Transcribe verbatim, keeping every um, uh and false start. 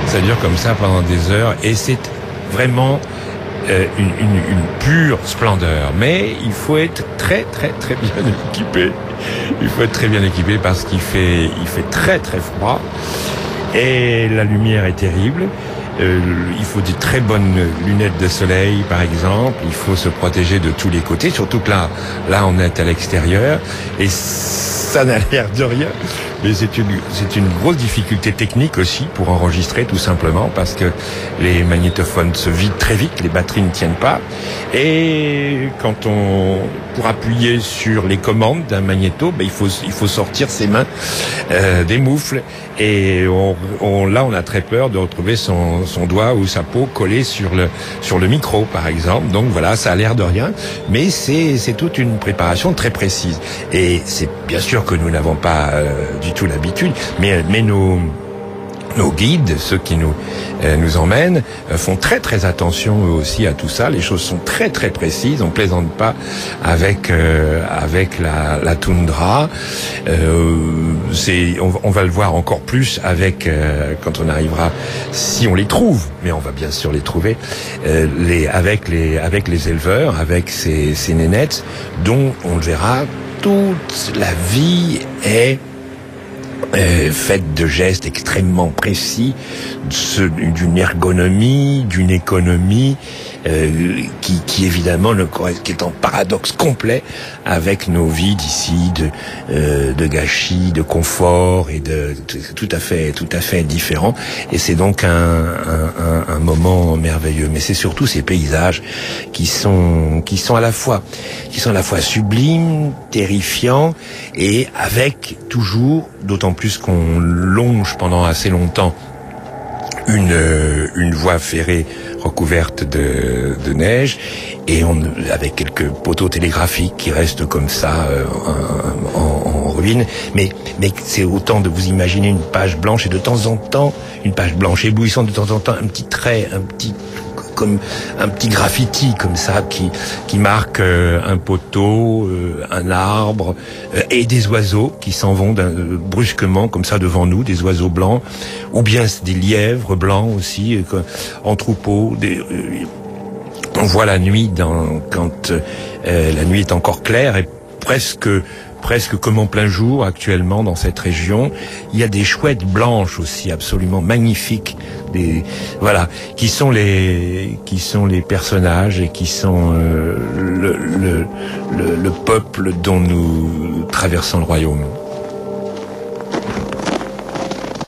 ça dure comme ça pendant des heures, et c'est vraiment euh, une, une, une pure splendeur. Mais il faut être très très très bien équipé. Il faut être très bien équipé parce qu'il fait, il fait très très froid et la lumière est terrible. Euh, il faut des très bonnes lunettes de soleil, par exemple. Il faut se protéger de tous les côtés, surtout que là, là, on est à l'extérieur et ça n'a l'air de rien. Mais c'est une, c'est une grosse difficulté technique aussi pour enregistrer, tout simplement, parce que les magnétophones se vident très vite, les batteries ne tiennent pas. Et quand on, pour appuyer sur les commandes d'un magnéto, ben, il faut, il faut sortir ses mains euh, des moufles. Et on, on, là, on a très peur de retrouver son, son doigt ou sa peau collée sur le, sur le micro, par exemple. Donc voilà, ça a l'air de rien, mais c'est, c'est toute une préparation très précise. Et c'est bien sûr que nous n'avons pas euh, du tout l'habitude, mais, mais nos, nos guides, ceux qui nous, euh, nous emmènent, euh, font très très attention eux aussi à tout ça. Les choses sont très très précises. On plaisante pas avec euh, avec la, la toundra. Euh, c'est, on, on va le voir encore plus avec euh, quand on arrivera, si on les trouve, mais on va bien sûr les trouver, euh, les avec les avec les éleveurs, avec ces, ces nénettes, dont on le verra, toute la vie est Euh, faite de gestes extrêmement précis, d'une ergonomie, d'une économie euh, qui, qui évidemment ne, qui est en paradoxe complet avec nos vies d'ici, de, euh, de gâchis, de confort et de tout à fait, tout à fait différent. Et c'est donc un, un, un, un moment merveilleux. Mais c'est surtout ces paysages qui sont, qui sont à la fois, qui sont à la fois sublimes, terrifiants et avec toujours, d'autant plus qu'on longe pendant assez longtemps une une voie ferrée recouverte de, de neige et on avec quelques poteaux télégraphiques qui restent comme ça euh, en, en, en ruine. Mais mais c'est autant de vous imaginer une page blanche et de temps en temps une page blanche éblouissante, de temps en temps un petit trait, un petit comme un petit graffiti comme ça qui qui marque euh, un poteau, euh, un arbre euh, et des oiseaux qui s'en vont euh, brusquement comme ça devant nous, des oiseaux blancs ou bien des lièvres blancs aussi euh, en troupeau. Des, euh, on voit la nuit dans, quand euh, la nuit est encore claire et presque presque comme en plein jour actuellement dans cette région. Il y a des chouettes blanches aussi absolument magnifiques, des voilà, qui sont les qui sont les personnages et qui sont euh, le, le, le, le peuple dont nous traversons le royaume.